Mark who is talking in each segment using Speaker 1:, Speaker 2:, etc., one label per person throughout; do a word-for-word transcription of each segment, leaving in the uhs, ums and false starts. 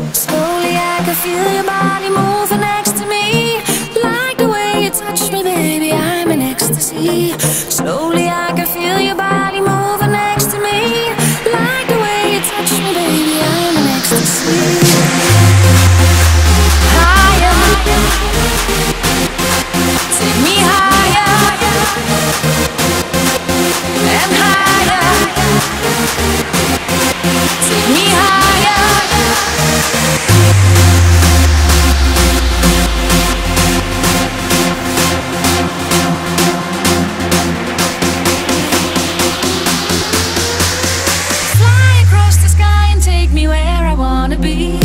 Speaker 1: Slowly I can feel your body moving next to me. Like the way you touch me, baby, I'm in ecstasy. Slowly I can feel your body moving next to me. Like the way you touch me, baby, I'm in ecstasy. Higher, take me higher and higher. Take me higher. Fly across the sky and take me where I wanna be.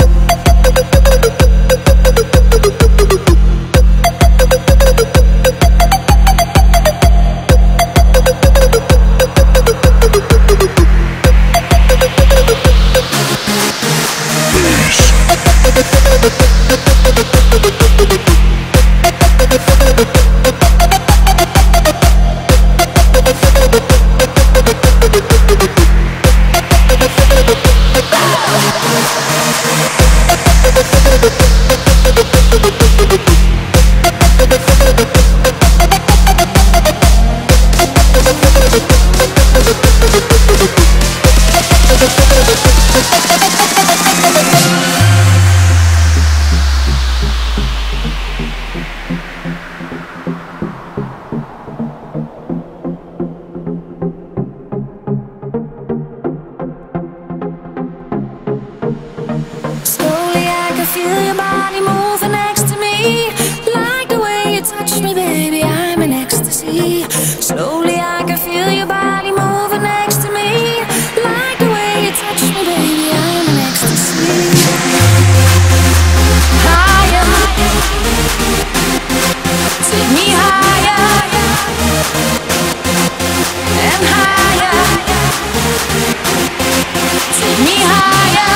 Speaker 1: Slowly I can feel your body moving next to me. Like the way you touch me, baby, I'm in ecstasy. Slowly I can feel your body moving next to me. Like the way you touch me, baby, I'm in ecstasy. Higher, take me higher and higher. Take me higher.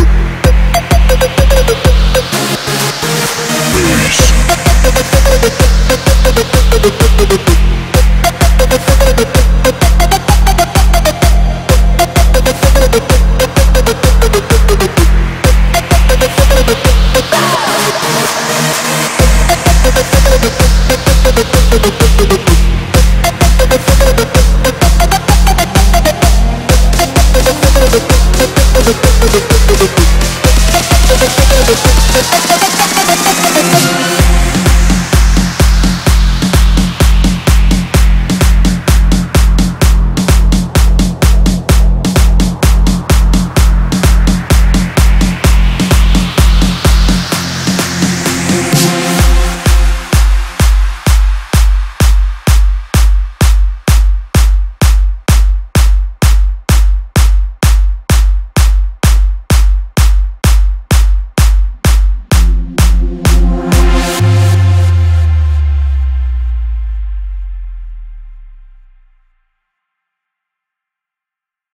Speaker 2: Peace.